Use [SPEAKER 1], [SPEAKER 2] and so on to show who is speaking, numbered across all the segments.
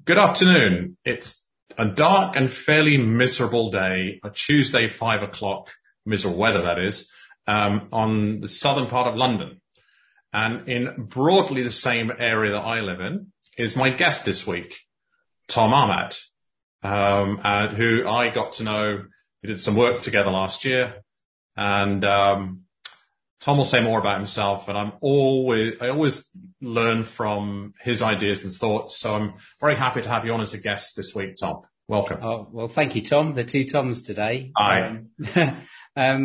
[SPEAKER 1] Good afternoon. It's a dark and fairly miserable day, a Tuesday, 5 o'clock, miserable weather that is, on the southern part of London. And in broadly the same area that I live in is my guest this week, Tom Ahmad, who I got to know. We did some work together last year, and Tom will say more about himself, and I always learn from his ideas and thoughts. So I'm very happy to have you on as a guest this week, Tom. Welcome.
[SPEAKER 2] Oh, well, thank you, Tom. The two Toms today.
[SPEAKER 1] Hi.
[SPEAKER 2] A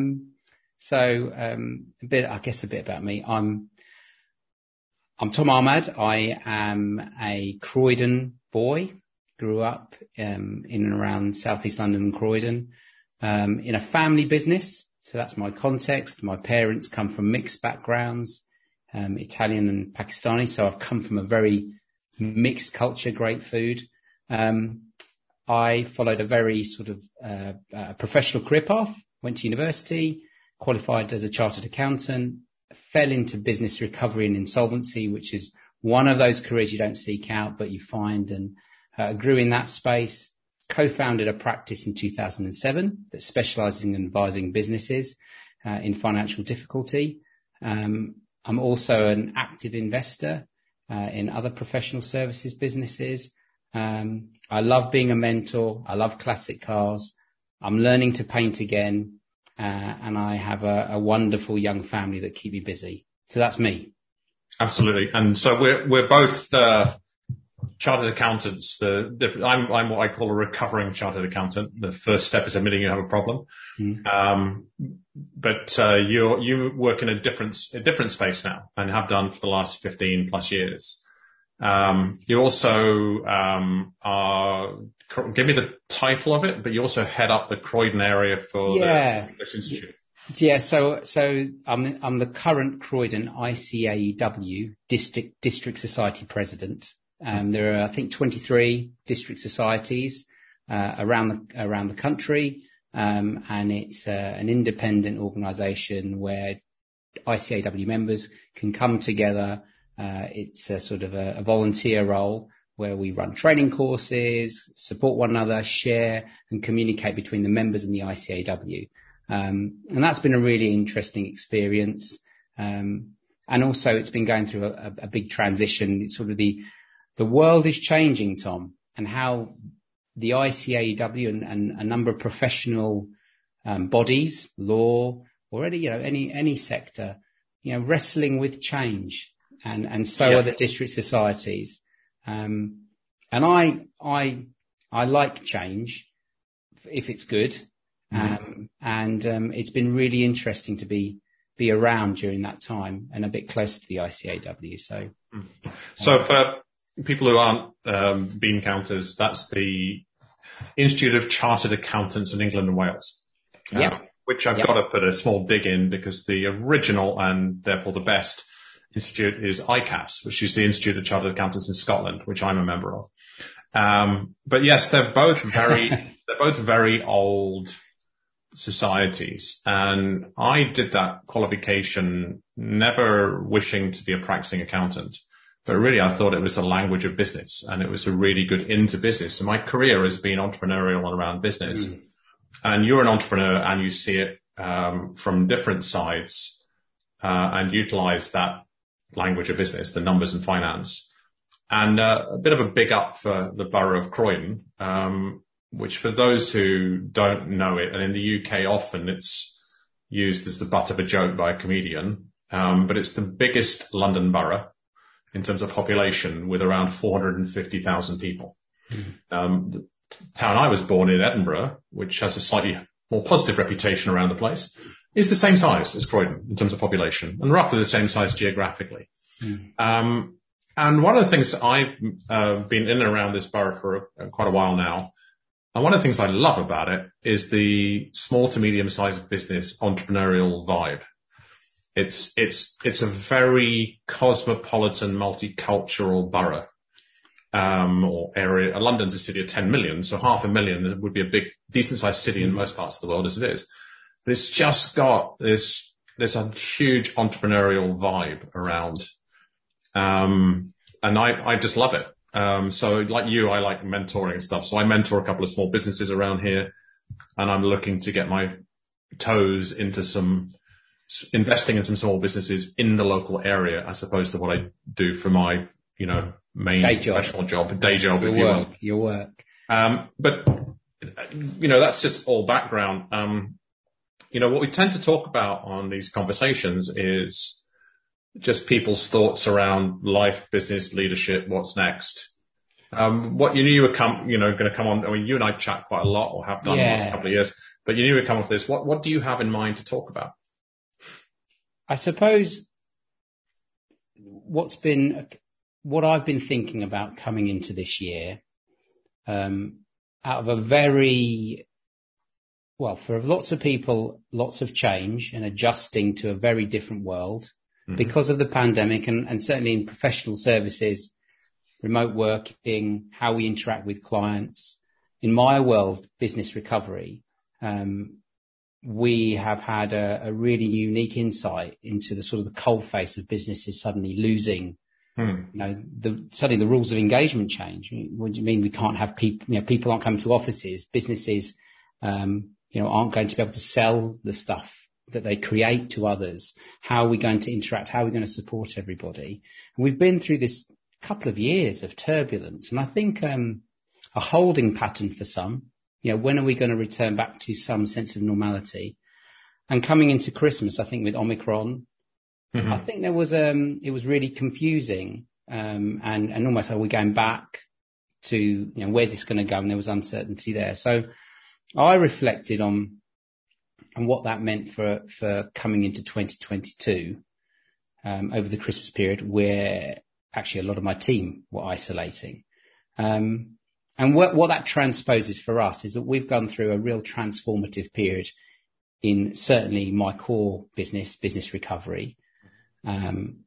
[SPEAKER 2] bit about me. I'm Tom Ahmad. I am a Croydon boy. Grew up in and around southeast London and Croydon in a family business. So that's my context. My parents come from mixed backgrounds, Italian and Pakistani. So I've come from a very mixed culture, great food. I followed a very sort of professional career path, went to university, qualified as a chartered accountant, fell into business recovery and insolvency, which is one of those careers you don't seek out, but you find, and grew in that space. Co-founded a practice in 2007 that specializes in advising businesses in financial difficulty. I'm also an active investor in other professional services businesses. I love being a mentor. I love classic cars. I'm learning to paint again. And I have a wonderful young family that keep me busy. So that's me.
[SPEAKER 1] Absolutely. And so we're both chartered accountants. I'm what I call a recovering chartered accountant. The first step is admitting you have a problem. But you work in a different space now and have done for the last 15 plus years. You also give me the title of it, but you also head up the Croydon area for the English Institute.
[SPEAKER 2] Yeah, so I'm the current Croydon ICAEW District Society President. There are, I think, 23 district societies around the country, and it's an independent organisation where ICAEW members can come together. It's a sort of a volunteer role where we run training courses, support one another, share and communicate between the members and the ICAEW. And that's been a really interesting experience. And also it's been going through a big transition. It's sort of the world is changing, Tom, and how the ICAEW and a number of professional bodies, law, or any sector, wrestling with change, and so are the district societies. And I like change if it's good, and it's been really interesting to be around during that time and a bit close to the ICAEW.
[SPEAKER 1] So for people who aren't bean counters, that's the Institute of Chartered Accountants in England and Wales. Which I've got to put a small dig in because the original and therefore the best institute is ICAS, which is the Institute of Chartered Accountants in Scotland, which I'm a member of. But yes, they're both very old societies. And I did that qualification never wishing to be a practicing accountant. But really, I thought it was a language of business, and it was a really good into business. And my career has been entrepreneurial and around business. And you're an entrepreneur, and you see it from different sides, and utilize that language of business, the numbers and finance. And a bit of a big up for the borough of Croydon, which for those who don't know it, and in the UK often it's used as the butt of a joke by a comedian, but it's the biggest London borough in terms of population, with around 450,000 people. The town I was born in, Edinburgh, which has a slightly more positive reputation around the place, is the same size as Croydon in terms of population, and roughly the same size geographically. And one of the things I've been in and around this borough for quite a while now, and one of the things I love about it is the small to medium-sized business entrepreneurial vibe. It's a very cosmopolitan, multicultural borough, or area. London's a city of 10 million, so 500,000 would be a big, decent-sized city in most parts of the world as it is. But it's just got this a huge entrepreneurial vibe around, and I just love it. So like you, I like mentoring and stuff. So I mentor a couple of small businesses around here, and I'm looking to get my toes into investing in some small businesses in the local area, as opposed to what I do for my, main professional job, day job, if you will.
[SPEAKER 2] Your work.
[SPEAKER 1] But that's just all background. What we tend to talk about on these conversations is just people's thoughts around life, business, leadership, what's next. What you knew you were going to come on. I mean, you and I chat quite a lot, or have done the last couple of years, but you knew you would come off this. What do you have in mind to talk about?
[SPEAKER 2] I suppose what I've been thinking about coming into this year, out of for lots of people, lots of change and adjusting to a very different world because of the pandemic, and certainly in professional services, remote working, how we interact with clients. In my world, business recovery, we have had a really unique insight into the sort of the cold face of businesses suddenly losing, suddenly the rules of engagement change. What do you mean we can't have people, people aren't coming to offices, businesses, aren't going to be able to sell the stuff that they create to others. How are we going to interact? How are we going to support everybody? And we've been through this couple of years of turbulence, and I think a holding pattern for some. When are we going to return back to some sense of normality? And coming into Christmas, I think with Omicron, I think there was it was really confusing, and almost are we going back to where's this going to go? And there was uncertainty there. So I reflected on what that meant for coming into 2022 over the Christmas period, where actually a lot of my team were isolating. And what that transposes for us is that we've gone through a real transformative period in certainly my core business recovery. And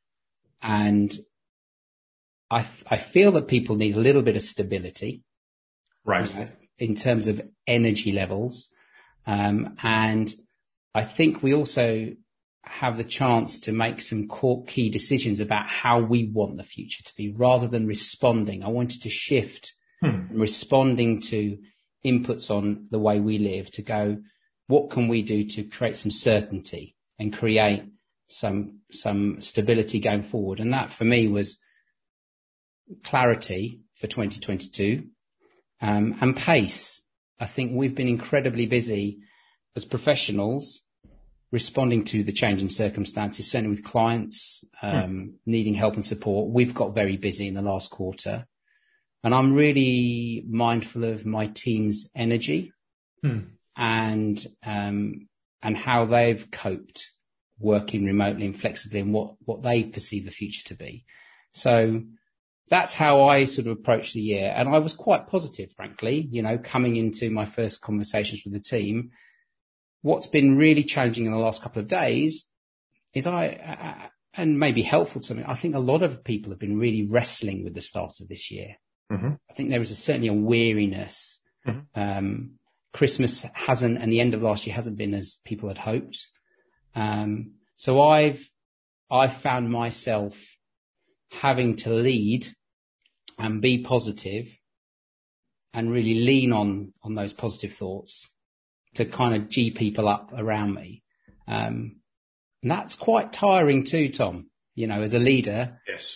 [SPEAKER 2] I feel that people need a little bit of stability.
[SPEAKER 1] Right.
[SPEAKER 2] In terms of energy levels. And I think we also have the chance to make some key decisions about how we want the future to be, rather than responding. I wanted to shift from responding to inputs on the way we live to go, what can we do to create some certainty and create some stability going forward? And that for me was clarity for 2022, and pace. I think we've been incredibly busy as professionals responding to the changing circumstances, certainly with clients needing help and support. We've got very busy in the last quarter, and I'm really mindful of my team's energy and how they've coped working remotely and flexibly, and what they perceive the future to be. So that's how I sort of approached the year. And I was quite positive, frankly, coming into my first conversations with the team. What's been really challenging in the last couple of days is and maybe helpful to something, I think a lot of people have been really wrestling with the start of this year. I think there is certainly a weariness. Christmas hasn't, and the end of last year hasn't been as people had hoped. So I've found myself having to lead and be positive and really lean on those positive thoughts to kind of G people up around me. And that's quite tiring too, Tom, as a leader.
[SPEAKER 1] Yes.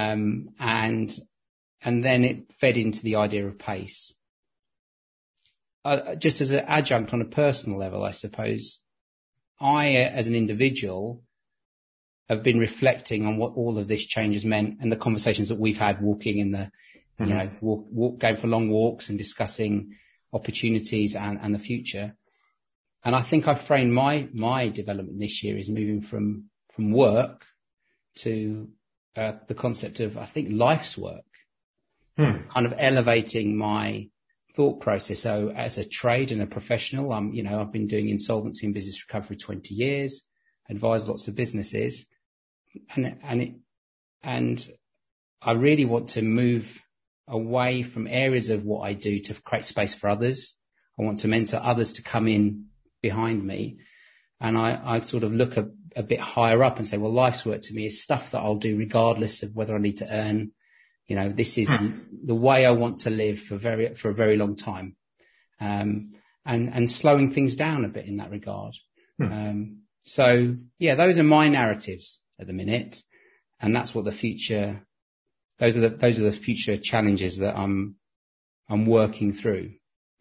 [SPEAKER 2] And then it fed into the idea of pace. Just as an adjunct on a personal level, I suppose, I, as an individual, have been reflecting on what all of this change has meant, and the conversations that we've had walking in the, going for long walks and discussing opportunities and the future. And I think I framed my development this year is moving from work to the concept of, I think, life's work, kind of elevating my thought process. So as a trade and a professional, I've been doing insolvency and business recovery 20 years, advised lots of businesses, and I really want to move away from areas of what I do to create space for others. I want to mentor others to come in behind me. And I sort of look a bit higher up and say, well, life's work to me is stuff that I'll do regardless of whether I need to earn, This is the way I want to live for a very long time. And slowing things down a bit in that regard. So yeah, those are my narratives at the minute, and that's what the future. Those are the future challenges that I'm working through.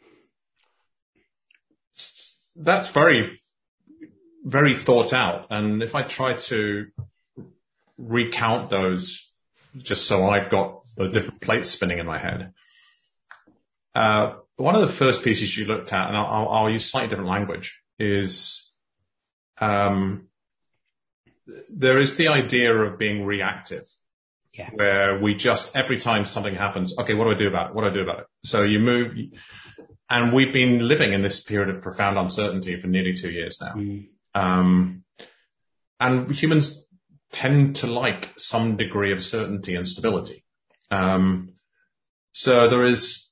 [SPEAKER 1] That's very, very thought out. And if I try to recount those, just so I've got the different plates spinning in my head. One of the first pieces you looked at, and I'll use slightly different language, is there is the idea of being reactive.
[SPEAKER 2] Yeah.
[SPEAKER 1] Where we just, every time something happens, okay, what do I do about it? What do I do about it? So you move, and we've been living in this period of profound uncertainty for nearly 2 years now. And humans tend to like some degree of certainty and stability. So there is,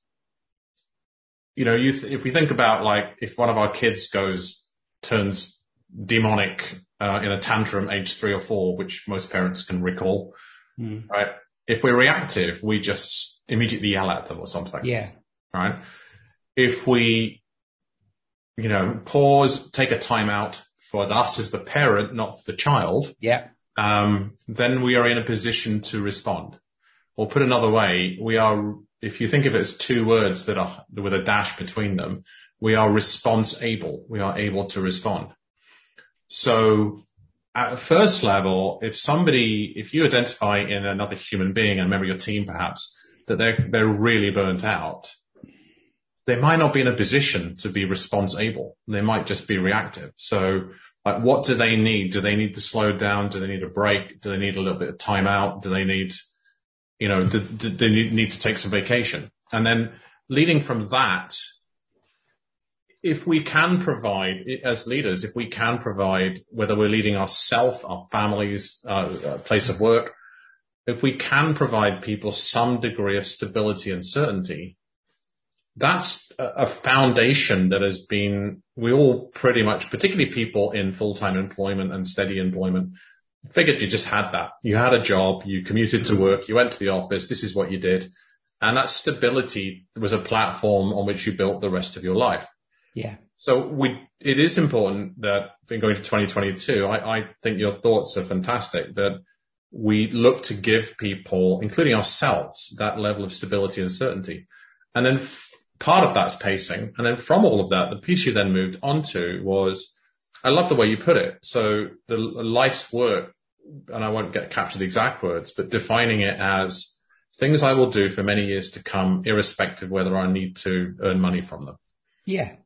[SPEAKER 1] if we think about, like, if one of our kids turns demonic in a tantrum age 3 or 4, which most parents can recall, right? If we're reactive, we just immediately yell at them or something.
[SPEAKER 2] Yeah.
[SPEAKER 1] Right? If we, pause, take a time out for us as the parent, not the child, then we are in a position to respond. Or put another way, if you think of it as 2 words that are with a dash between them, we are response able. We are able to respond. So at first level, if you identify in another human being, and member of your team perhaps, that they're really burnt out, they might not be in a position to be response able. They might just be reactive. So, like, what do they need? Do they need to slow down? Do they need a break? Do they need a little bit of time out? Do they need, do they need to take some vacation? And then leading from that, if we can provide, as leaders, whether we're leading ourselves, our families, place of work, if we can provide people some degree of stability and certainty, that's a foundation that has been, we all pretty much, particularly people in full-time employment and steady employment, figured you just had that. You had a job, you commuted to work, you went to the office, this is what you did. And that stability was a platform on which you built the rest of your life.
[SPEAKER 2] Yeah.
[SPEAKER 1] So it is important that, in going to 2022, I think your thoughts are fantastic, that we look to give people, including ourselves, that level of stability and certainty. And then part of that's pacing. And then from all of that, the piece you then moved onto was, I love the way you put it. So the life's work, and I won't capture the exact words, but defining it as things I will do for many years to come, irrespective whether I need to earn money from them.
[SPEAKER 2] Yeah.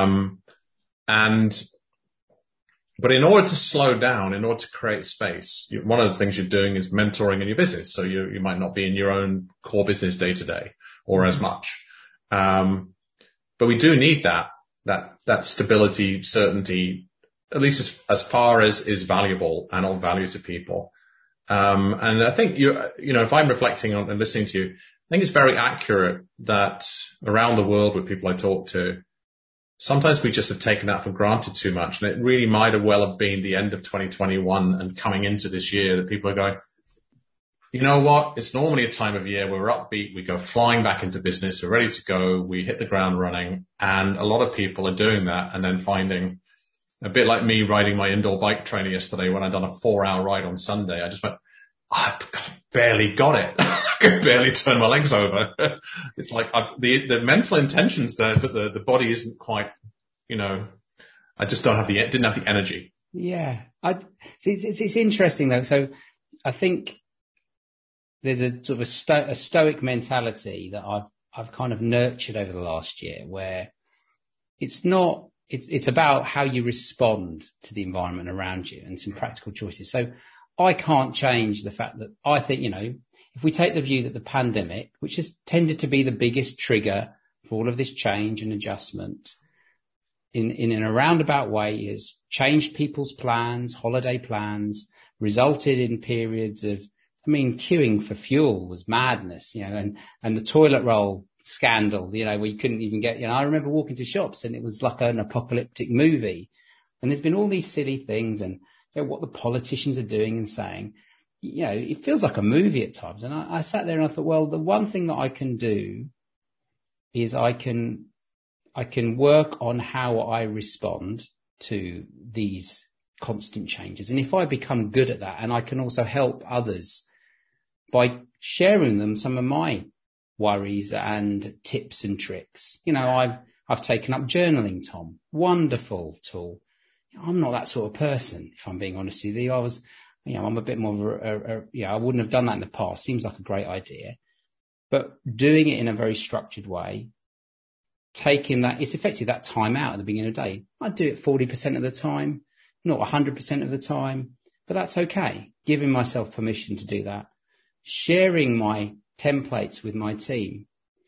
[SPEAKER 1] But in order to slow down, in order to create space, one of the things you're doing is mentoring in your business. So you might not be in your own core business day to day or as much. But we do need that stability, certainty, at least as far as is valuable and of value to people. And I think if I'm reflecting on and listening to you, I think it's very accurate that around the world with people I talk to, sometimes we just have taken that for granted too much. And it really might have well have been the end of 2021 and coming into this year that people are going, you know what? It's normally a time of year where we're upbeat. We go flying back into business. We're ready to go. We hit the ground running. And a lot of people are doing that and then finding, a bit like me riding my indoor bike trainer yesterday when I'd done a 4-hour ride on Sunday. I just went, I barely got it. I could barely turn my legs over. It's like the mental intention's there, but the body isn't quite, I just didn't have the energy.
[SPEAKER 2] Yeah. It's interesting though. So I think there's a sort of a stoic mentality that I've kind of nurtured over the last year, where it's about how you respond to the environment around you and some practical choices. So I can't change the fact that I think, if we take the view that the pandemic, which has tended to be the biggest trigger for all of this change and adjustment, in a roundabout way has changed people's plans, holiday plans, resulted in periods of, queuing for fuel was madness, and the toilet roll scandal, where you couldn't even get, I remember walking to shops and it was like an apocalyptic movie. And there's been all these silly things and what the politicians are doing and saying. it feels like a movie at times. And I sat there and I thought, well, the one thing that I can do is I can work on how I respond to these constant changes. And if I become good at that, and I can also help others by sharing them some of my worries and tips and tricks. I've taken up journaling, Tom. Wonderful tool. I'm not that sort of person, if I'm being honest with you. I'm a bit more of I wouldn't have done that in the past. Seems like a great idea. But doing it in a very structured way, taking that, it's effectively that time out at the beginning of the day. I do it 40% of the time, not 100% of the time, but that's okay. Giving myself permission to do that. Sharing my templates with my team.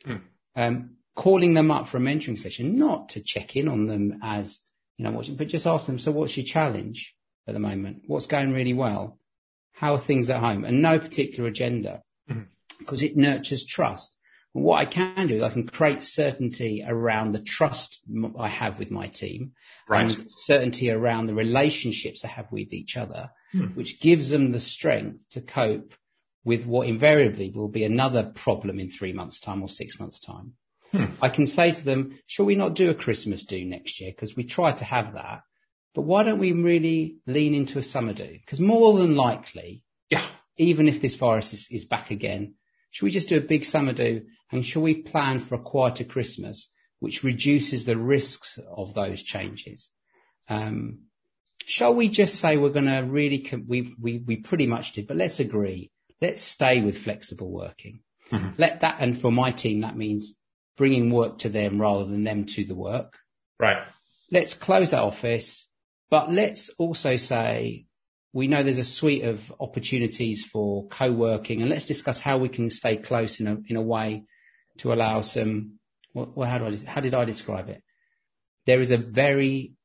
[SPEAKER 2] Calling them up for a mentoring session, not to check in on them as, but just ask them, so what's your challenge at the moment? What's going really well? How are things at home? And no particular agenda, because it nurtures trust. And what I can do is I can create certainty around the trust I have with my team, right, and certainty around the relationships I have with each other, which gives them the strength to cope with what invariably will be another problem in 3 months' time or 6 months' time. I can say to them, shall we not do a Christmas do next year? Because we tried to have that. But why don't we really lean into a summer do? Because more than likely, even if this virus is back again, should we just do a big summer do? And shall we plan for a quieter Christmas, which reduces the risks of those changes? Shall we just say we're going to really, we pretty much did, but let's agree. Let's stay with flexible working. Let that, and for my team, that means bringing work to them rather than them to the work.
[SPEAKER 1] Right.
[SPEAKER 2] Let's close that office, but let's also say we know there's a suite of opportunities for co-working, and let's discuss how we can stay close in a way to allow some. Well, how did I describe it? There is a very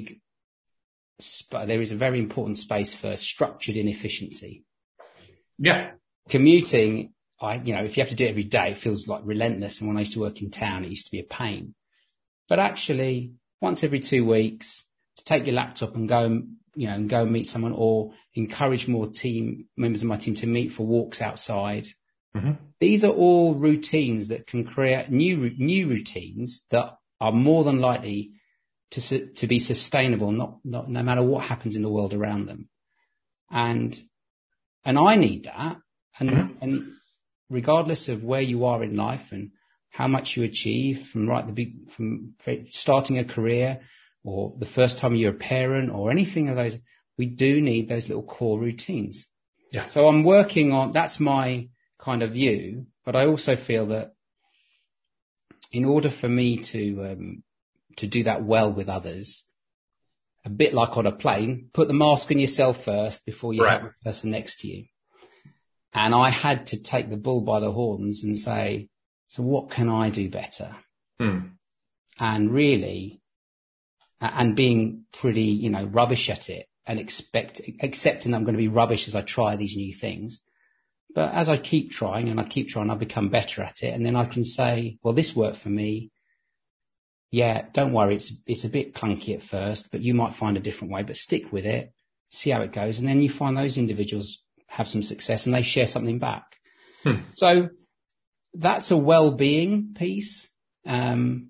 [SPEAKER 2] important space for structured inefficiency.
[SPEAKER 1] Yeah.
[SPEAKER 2] Commuting, if you have to do it every day, it feels like relentless. And when I used to work in town, it used to be a pain. But actually, once every 2 weeks, to take your laptop and go and meet someone, or encourage more members of my team to meet for walks outside. These are all routines that can create new routines that are more than likely to be sustainable, no matter what happens in the world around them. And I need that. And regardless of where you are in life and how much you achieve from starting a career or the first time you're a parent or anything of those, we do need those little core routines. Yeah. So I'm working on, that's my kind of view, but I also feel that in order for me to do that well with others, a bit like on a plane, put the mask on yourself first before you help the person next to you. And I had to take the bull by the horns and say, so what can I do better? And really, and being pretty, rubbish at it and accepting I'm going to be rubbish as I try these new things. But as I keep trying, I become better at it. And then I can say, well, this worked for me. Yeah, don't worry. It's a bit clunky at first, but you might find a different way, but stick with it, see how it goes. And then you find those individuals have some success and they share something back. So that's a well-being piece. And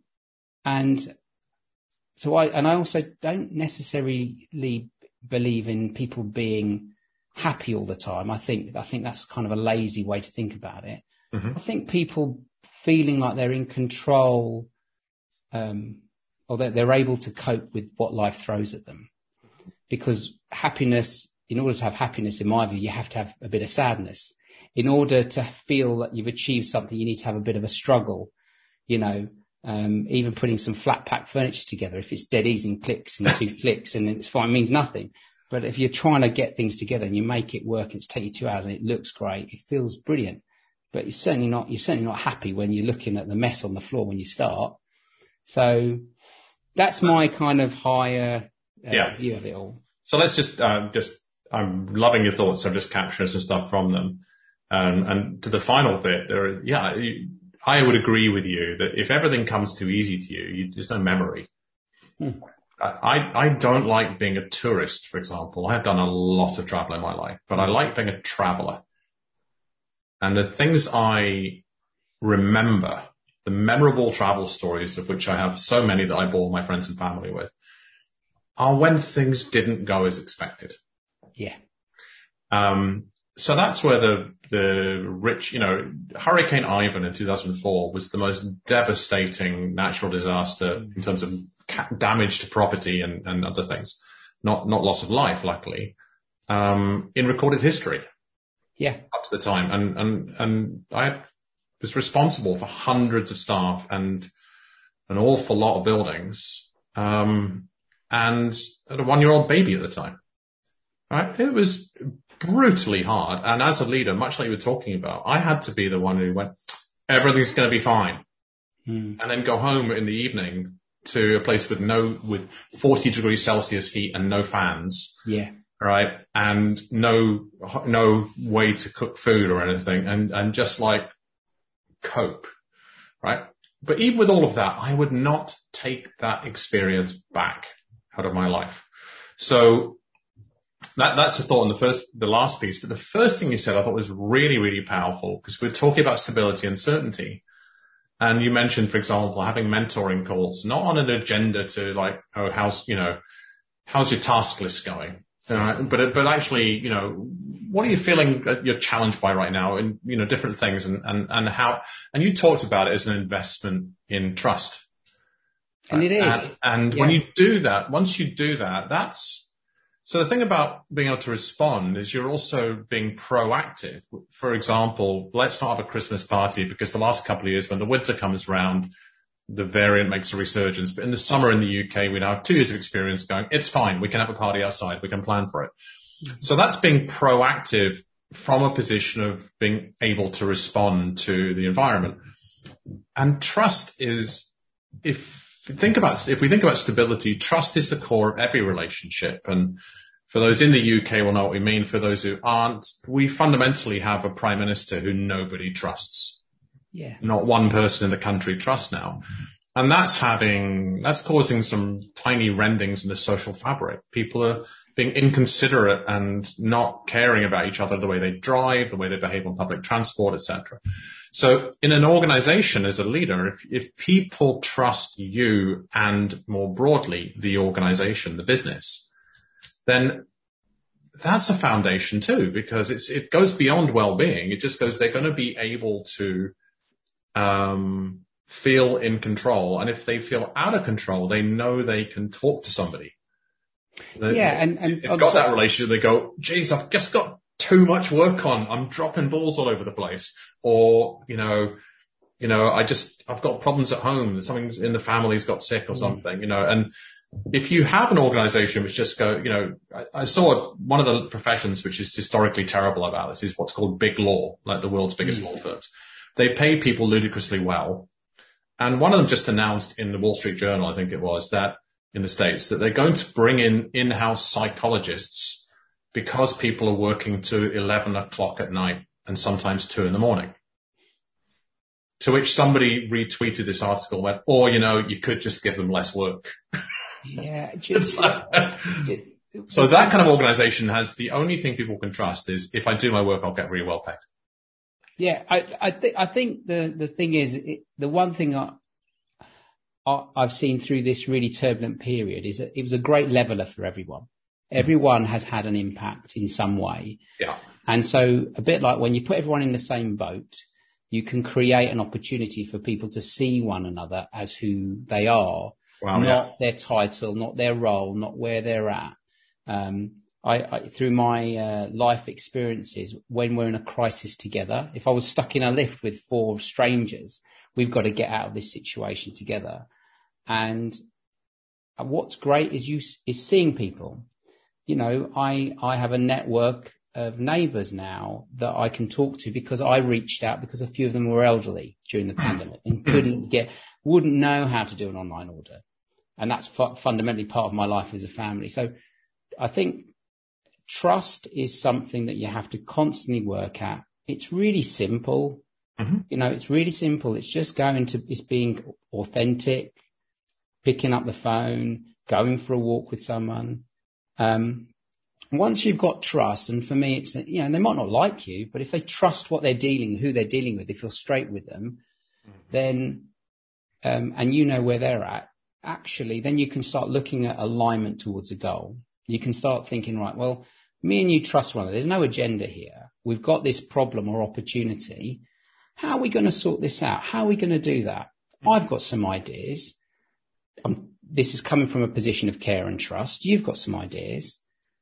[SPEAKER 2] I also don't necessarily believe in people being happy all the time. I think that's kind of a lazy way to think about it. I think people feeling like they're in control, or that they're able to cope with what life throws at them. Because happiness, in order to have happiness, in my view, you have to have a bit of sadness. In order to feel that you've achieved something, you need to have a bit of a struggle. Even putting some flat pack furniture together, if it's dead easy and clicks and 2 clicks and it's fine, means nothing. But if you're trying to get things together and you make it work and it's taking you 2 hours and it looks great, it feels brilliant. But you're certainly not happy when you're looking at the mess on the floor when you start. So that's my kind of higher view of it all. So
[SPEAKER 1] let's just I'm loving your thoughts. I'm just capturing some stuff from them. And to the final bit, I would agree with you that if everything comes too easy to you, there's no memory. I don't like being a tourist, for example. I have done a lot of travel in my life, but I like being a traveler. And the things I remember, the memorable travel stories, of which I have so many that I bore my friends and family with, are when things didn't go as expected.
[SPEAKER 2] Yeah.
[SPEAKER 1] So that's where the rich, Hurricane Ivan in 2004 was the most devastating natural disaster in terms of damage to property and other things. Not loss of life, luckily, in recorded history.
[SPEAKER 2] Yeah.
[SPEAKER 1] Up to the time. And I was responsible for hundreds of staff and an awful lot of buildings, and a 1-year-old baby at the time. Right? It was brutally hard. And as a leader, much like you were talking about, I had to be the one who went, everything's going to be fine. And then go home in the evening to a place with 40 degrees Celsius heat and no fans.
[SPEAKER 2] Yeah.
[SPEAKER 1] Right. And no way to cook food or anything and just like cope. Right. But even with all of that, I would not take that experience back out of my life. So that's the thought on the last piece. But the first thing you said I thought was really, really powerful because we're talking about stability and certainty. And you mentioned, for example, having mentoring calls, not on an agenda to like, oh, how's your task list going? But actually, what are you feeling that you're challenged by right now in, different things and how, and you talked about it as an investment in trust.
[SPEAKER 2] And it is.
[SPEAKER 1] And when you do that, once you do that, so the thing about being able to respond is you're also being proactive. For example, let's not have a Christmas party because the last couple of years when the winter comes around, the variant makes a resurgence. But in the summer in the UK, we now have 2 years of experience going, it's fine. We can have a party outside. We can plan for it. So that's being proactive from a position of being able to respond to the environment. And trust is, if we think about stability, trust is the core of every relationship. And for those in the UK will know what we mean. For those who aren't, we fundamentally have a prime minister who nobody trusts.
[SPEAKER 2] Yeah.
[SPEAKER 1] Not one person in the country trusts now. And that's causing some tiny rendings in the social fabric. People are being inconsiderate and not caring about each other, the way they drive, the way they behave on public transport, etc. So in an organization as a leader, if people trust you and more broadly, the organization, the business, then that's a foundation too, because it goes beyond well-being. It just goes, they're going to be able to feel in control. And if they feel out of control, they know they can talk to somebody. They've got that relationship. They go, geez, I've just got too much work on. I'm dropping balls all over the place. Or, I've got problems at home. Something in the family's got sick or something, and if you have an organization which just I saw one of the professions which is historically terrible about this is what's called big law, like the world's biggest law firms. They pay people ludicrously well. And one of them just announced in the Wall Street Journal, I think it was, that in the States, that they're going to bring in-house psychologists because people are working to 11 o'clock at night and sometimes 2 a.m. To which somebody retweeted this article and went, you could just give them less work.
[SPEAKER 2] Yeah.
[SPEAKER 1] So that kind of organization has the only thing people can trust is if I do my work, I'll get really well paid.
[SPEAKER 2] Yeah, I think the thing is, the one thing I've seen through this really turbulent period is that it was a great leveler for everyone. Everyone has had an impact in some way.
[SPEAKER 1] Yeah.
[SPEAKER 2] And so a bit like when you put everyone in the same boat, you can create an opportunity for people to see one another as who they are, not their title, not their role, not where they're at. I through my life experiences, when we're in a crisis together, if I was stuck in a lift with 4 strangers, we've got to get out of this situation together. And what's great is seeing people. I have a network of neighbours now that I can talk to because I reached out because a few of them were elderly during the pandemic and wouldn't know how to do an online order. And that's fundamentally part of my life as a family. So I think trust is something that you have to constantly work at. It's really simple. It's really simple. It's just it's being authentic, picking up the phone, going for a walk with someone. Once you've got trust, and for me, it's, they might not like you, but if they trust who they're dealing with, they feel straight with them, then, and you know where they're at, actually, then you can start looking at alignment towards a goal. You can start thinking, right, well, me and you trust one another. There's no agenda here. We've got this problem or opportunity. How are we going to sort this out? How are we going to do that? I've got some ideas. This is coming from a position of care and trust. You've got some ideas.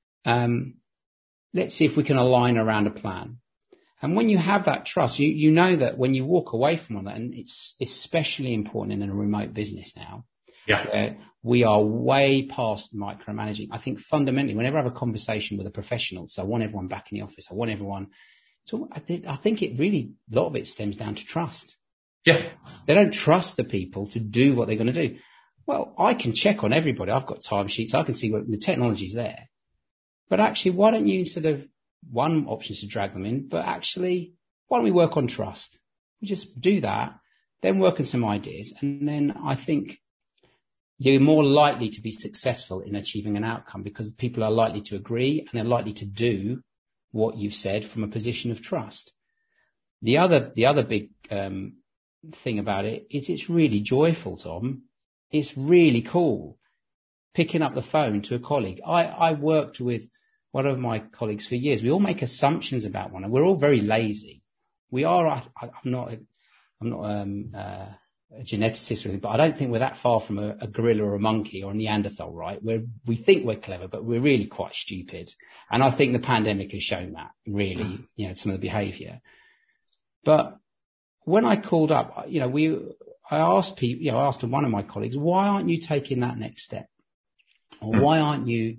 [SPEAKER 2] Let's see if we can align around a plan. And when you have that trust, you know that when you walk away from one of that, and it's especially important in a remote business now, where we are way past micromanaging. I think fundamentally, whenever I have a conversation with a professional, so I want everyone back in the office, I want everyone. So I think it really, a lot of it stems down to trust.
[SPEAKER 1] Yeah.
[SPEAKER 2] They don't trust the people to do what they're going to do. Well, I can check on everybody. I've got timesheets. I can see what the technology's there. But actually, why don't you one option is to drag them in, but actually, why don't we work on trust? We just do that, then work on some ideas. And then I think you're more likely to be successful in achieving an outcome because people are likely to agree and they're likely to do what you've said from a position of trust. The other big thing about it is it's really joyful, Tom. It's really cool picking up the phone to a colleague. I worked with one of my colleagues for years. We all make assumptions about one another. We're all very lazy. We are. I'm not a geneticist or anything, but I don't think we're that far from a gorilla or a monkey or a Neanderthal, right? We think we're clever, but we're really quite stupid. And I think the pandemic has shown that really, some of the behaviour. But when I called up, I asked people, I asked one of my colleagues, why aren't you taking that next step? Or why aren't you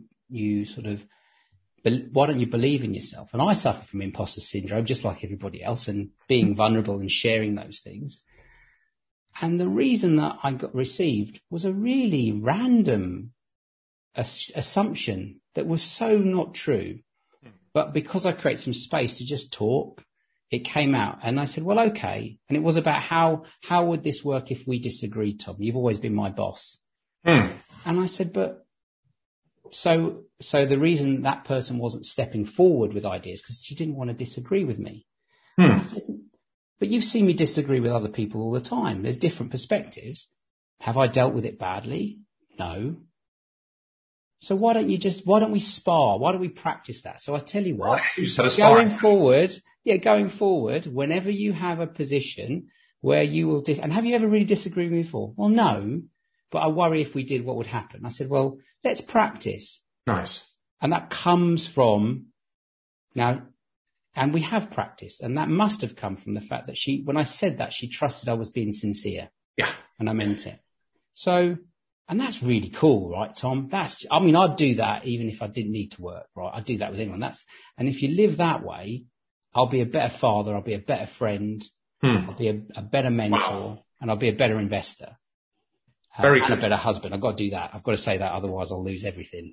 [SPEAKER 2] why don't you believe in yourself? And I suffer from imposter syndrome, just like everybody else, and being vulnerable and sharing those things. And the reason that I received was a really random assumption that was so not true. But because I created some space to just talk, it came out. And I said, well, okay. And it was about how would this work if we disagreed, Tom? You've always been my boss. And I said, but so the reason that person wasn't stepping forward with ideas because she didn't want to disagree with me. I said, but you've seen me disagree with other people all the time. There's different perspectives. Have I dealt with it badly? No. So why don't we spar? Why don't we practice that? So I tell you what, going forward, whenever you have a position where you will, and have you ever really disagreed with me before? Well, no, but I worry if we did, what would happen? I said, well, let's practice.
[SPEAKER 1] Nice.
[SPEAKER 2] And that comes from now, and we have practiced, and that must have come from the fact that when I said that, she trusted I was being sincere.
[SPEAKER 1] Yeah.
[SPEAKER 2] And I meant it. So, and that's really cool, right, Tom? I'd do that even if I didn't need to work, right? I'd do that with anyone. And if you live that way, I'll be a better father, I'll be a better friend, I'll be a better mentor, and I'll be a better investor. And a better husband. I've got to do that. I've got to say that, otherwise I'll lose everything.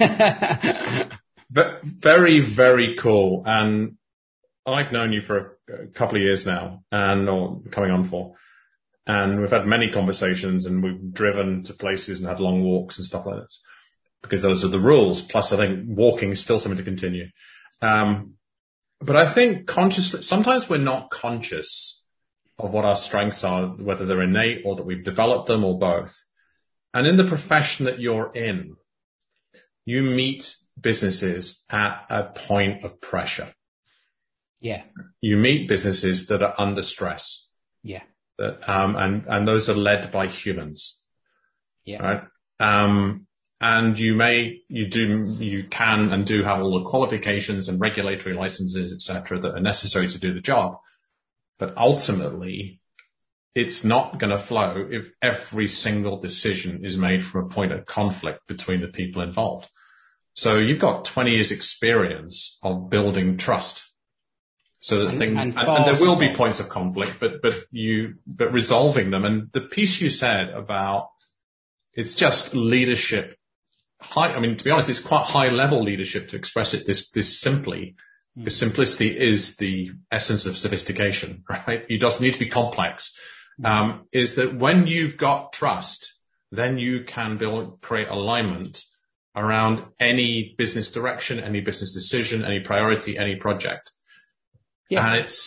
[SPEAKER 1] Very, very cool. And I've known you for a couple of years now, or coming on for. And we've had many conversations and we've driven to places and had long walks and stuff like that because those are the rules. Plus, I think walking is still something to continue. But I think sometimes we're not conscious of what our strengths are, whether they're innate or that we've developed them or both. And in the profession that you're in, you meet businesses at a point of pressure.
[SPEAKER 2] Yeah. You
[SPEAKER 1] meet businesses that are under stress.
[SPEAKER 2] Yeah.
[SPEAKER 1] And those are led by humans.
[SPEAKER 2] Yeah.
[SPEAKER 1] Right. And you can and do have all the qualifications and regulatory licenses, etc., that are necessary to do the job. But ultimately, it's not going to flow if every single decision is made from a point of conflict between the people involved. So you've got 20 years experience of building trust. So that and there will be points of conflict, but resolving them. And the piece you said about it's just leadership. To be honest, it's quite high level leadership to express it this simply. Because simplicity is the essence of sophistication, right? You just need to be complex. Is that when you've got trust, then you can create alignment around any business direction, any business decision, any priority, any project. Yeah. And it's,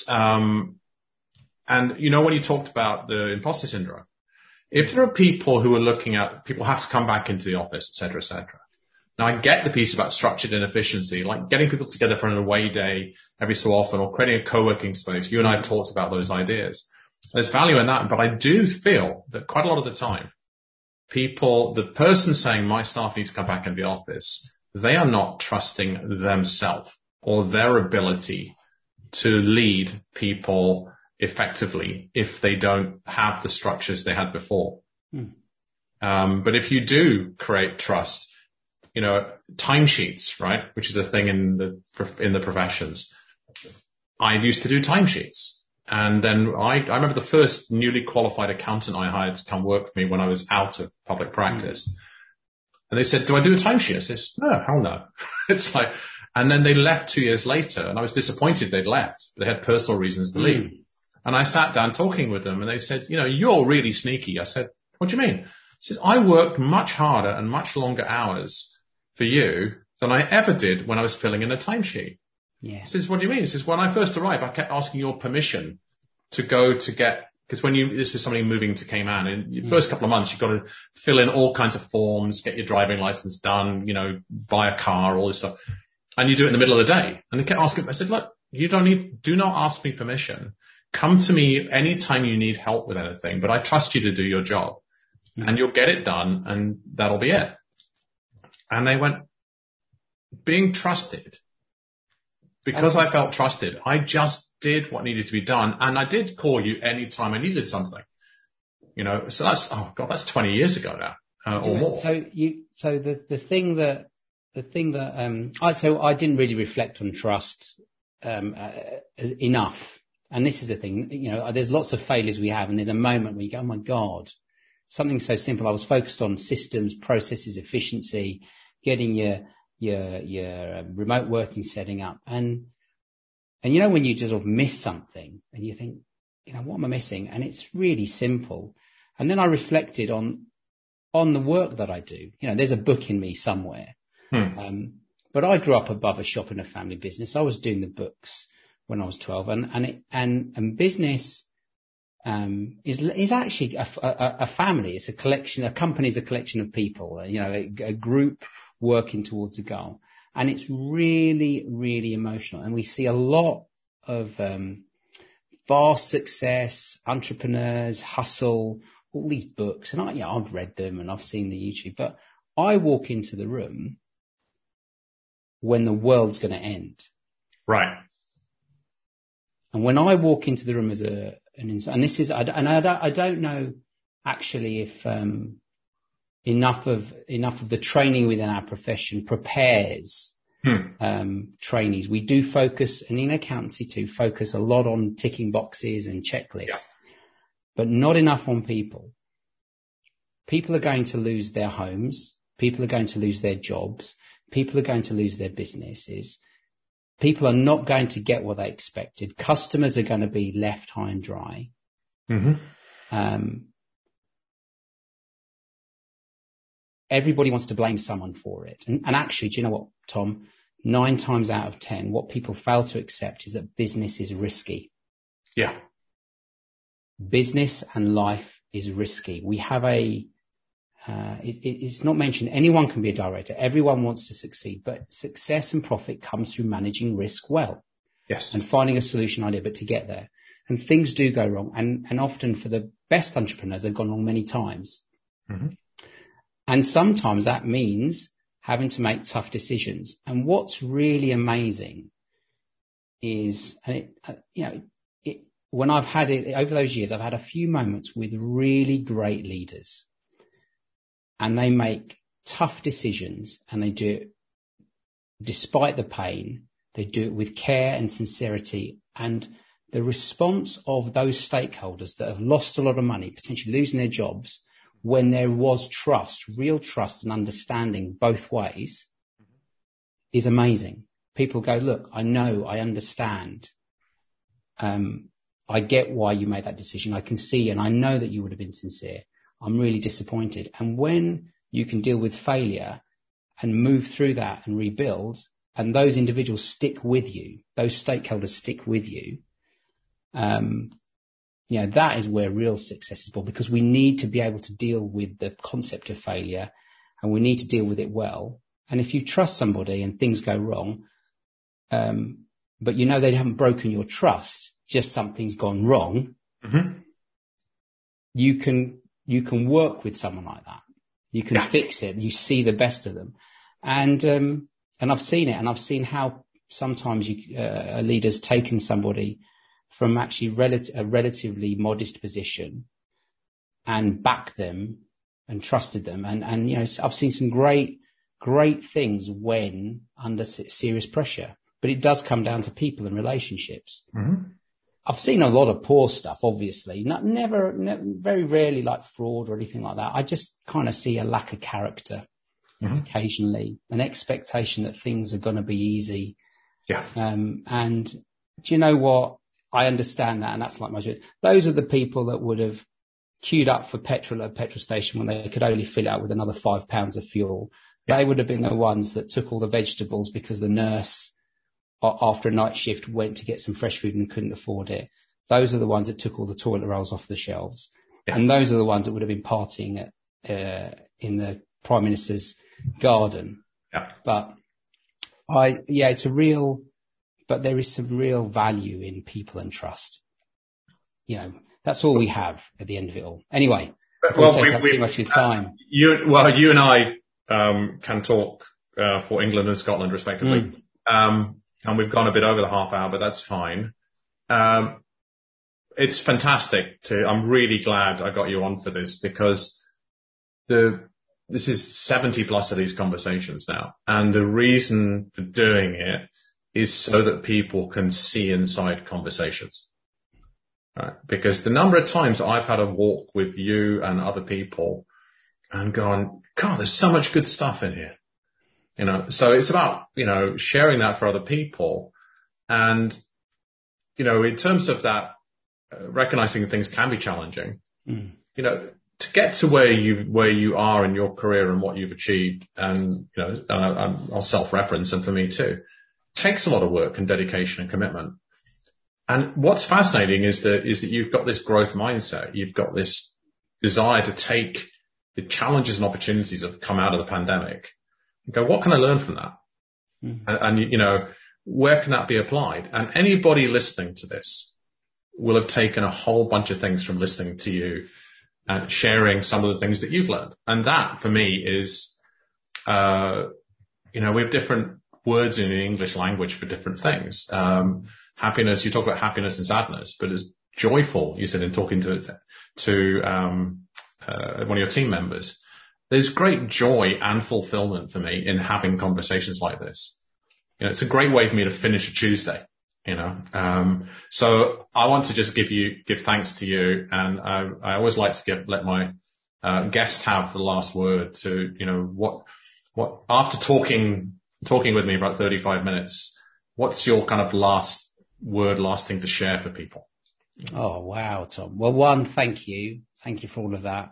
[SPEAKER 1] and you know, when you talked about the imposter syndrome, if there are people who are looking at, people have to come back into the office, et cetera, et cetera. Now, I get the piece about structured inefficiency, like getting people together for an away day every so often, or creating a co-working space. You and I have talked about those ideas. There's value in that, but I do feel that quite a lot of the time, the person saying my staff need to come back into the office, they are not trusting themselves or their ability to lead people effectively if they don't have the structures they had before. But if you do create trust, you know, timesheets, right, which is a thing in the professions. I used to do timesheets. And then I remember the first newly qualified accountant I hired to come work for me when I was out of public practice. And they said, do I do a timesheet? I said, no, hell no. It's like, and then they left 2 years later and I was disappointed they'd left. They had personal reasons to leave. And I sat down talking with them and they said, you know, you're really sneaky. I said, what do you mean? He says, I worked much harder and much longer hours for you than I ever did when I was filling in a timesheet. Yeah. He says, what do you mean? He says, when I first arrived, I kept asking your permission to go to get, because this was somebody moving to Cayman, in the first couple of months, you've got to fill in all kinds of forms, get your driving license done, you know, buy a car, all this stuff. And you do it in the middle of the day. And they kept asking, I said, look, do not ask me permission. Come to me anytime you need help with anything, but I trust you to do your job and you'll get it done and that'll be it. And they went, being trusted. Because I felt trusted, I just did what needed to be done. And I did call you anytime I needed something. You know, so that's 20 years ago now, or more.
[SPEAKER 2] So the thing that I didn't really reflect on trust, enough. And this is the thing, you know, there's lots of failures we have and there's a moment where you go, oh my God, something so simple. I was focused on systems, processes, efficiency, getting your remote working setting up. And you know, when you just sort of miss something and you think, you know, what am I missing? And it's really simple. And then I reflected on the work that I do. You know, there's a book in me somewhere. But I grew up above a shop in a family business. I was doing the books when I was 12 and business, is actually a family. It's a collection, a company is a collection of people, you know, a group working towards a goal. And it's really, really emotional. And we see a lot of vast success, entrepreneurs, hustle, all these books. And I've read them and I've seen the YouTube. But I walk into the room when the world's going to end.
[SPEAKER 1] Right.
[SPEAKER 2] And when I walk into the room as and this is, I don't know actually if enough of the training within our profession prepares trainees. We do focus, and in accountancy too, focus a lot on ticking boxes and checklists, but not enough on people. People are going to lose their homes. People are going to lose their jobs. People are going to lose their businesses. People are not going to get what they expected. Customers are going to be left high and dry. Everybody wants to blame someone for it. And actually, do you know what, Tom? 9 times out of 10, what people fail to accept is that business is risky.
[SPEAKER 1] Yeah.
[SPEAKER 2] Business and life is risky. We have it's not mentioned, anyone can be a director. Everyone wants to succeed, but success and profit comes through managing risk well.
[SPEAKER 1] Yes.
[SPEAKER 2] And finding a solution idea, but to get there. And things do go wrong. And often for the best entrepreneurs, they've gone wrong many times. And sometimes that means having to make tough decisions. And what's really amazing is, when I've had it over those years, I've had a few moments with really great leaders. And they make tough decisions and they do it despite the pain. They do it with care and sincerity. And the response of those stakeholders that have lost a lot of money, potentially losing their jobs, when there was trust, real trust and understanding both ways, is amazing. People go, look, I know, I understand. I get why you made that decision. I can see and I know that you would have been sincere. I'm really disappointed. And when you can deal with failure and move through that and rebuild, and those individuals stick with you, those stakeholders stick with you, that is where real success is born, because we need to be able to deal with the concept of failure, and we need to deal with it well. And if you trust somebody and things go wrong, but they haven't broken your trust, just something's gone wrong, you can work with someone like that. You can fix it. You see the best of them. And I've seen it, and I've seen how sometimes a leader's taken somebody from actually a relatively modest position and backed them and trusted them. And I've seen some great things when under serious pressure, but it does come down to people and relationships. I've seen a lot of poor stuff, obviously, never, very rarely like fraud or anything like that. I just kind of see a lack of character occasionally, an expectation that things are going to be easy. And do you know what? I understand that, and that's like those are the people that would have queued up for petrol at a petrol station when they could only fill it out with another £5 of fuel. They would have been the ones that took all the vegetables because the nurse, after a night shift, went to get some fresh food and couldn't afford it. Those are the ones that took all the toilet rolls off the shelves. And those are the ones that would have been partying in the Prime Minister's garden. But but there is some real value in people and trust. That's all we have at the end of it all. Anyway, take up too much of your time.
[SPEAKER 1] You and I can talk for England and Scotland respectively. And we've gone a bit over the half hour, but that's fine. It's fantastic I'm really glad I got you on for this, because this is 70 plus of these conversations now. And the reason for doing it is so that people can see inside conversations. Right? Because the number of times I've had a walk with you and other people and gone, God, there's so much good stuff in here. So it's about, sharing that for other people. And, in terms of that, recognizing things can be challenging, to get to where you are in your career and what you've achieved. And, I'll self-reference, and for me too, takes a lot of work and dedication and commitment. And what's fascinating is that you've got this growth mindset. You've got this desire to take the challenges and opportunities that have come out of the pandemic and go, what can I learn from that? And where can that be applied? And anybody listening to this will have taken a whole bunch of things from listening to you and sharing some of the things that you've learned. And that for me is, we have different words in the English language for different things. Happiness, you talk about happiness and sadness, but as joyful, you said in talking to one of your team members, there's great joy and fulfillment for me in having conversations like this. It's a great way for me to finish a Tuesday, so I want to just give thanks to you. And I always like to let my guest have the last word to, what after talking with me about 35 minutes, what's your kind of last thing to share for people?
[SPEAKER 2] Oh, wow, Tom. Well, one, thank you. Thank you for all of that.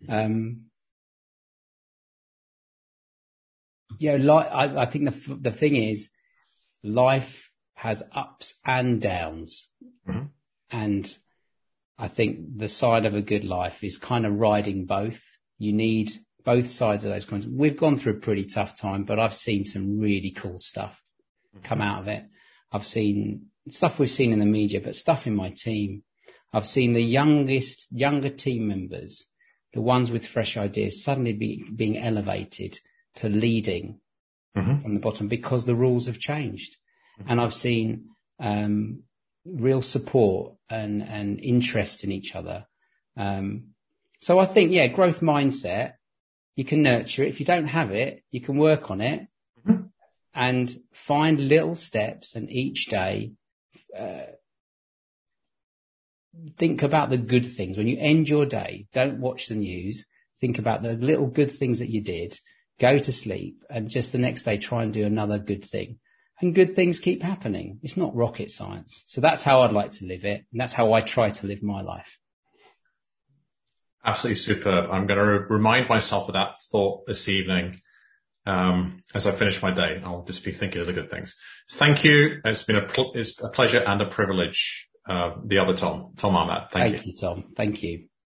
[SPEAKER 2] I think the thing is, life has ups and downs. And I think the side of a good life is kind of riding both. You need both sides of those coins. We've gone through a pretty tough time, but I've seen some really cool stuff come out of it. I've seen stuff we've seen in the media, but stuff in my team. I've seen the younger team members, the ones with fresh ideas, suddenly being elevated to leading from the bottom because the rules have changed. And I've seen real support and interest in each other. So I think, growth mindset, you can nurture it. If you don't have it, you can work on it and find little steps, and each day think about the good things. When you end your day, don't watch the news. Think about the little good things that you did. Go to sleep, and just the next day try and do another good thing. And good things keep happening. It's not rocket science. So that's how I'd like to live it, and that's how I try to live my life.
[SPEAKER 1] Absolutely superb. I'm going to remind myself of that thought this evening. As I finish my day, I'll just be thinking of the good things. Thank you. It's been a pleasure and a privilege. The other Tom Ahmad. Thank you.
[SPEAKER 2] Thank you, Tom. Thank you.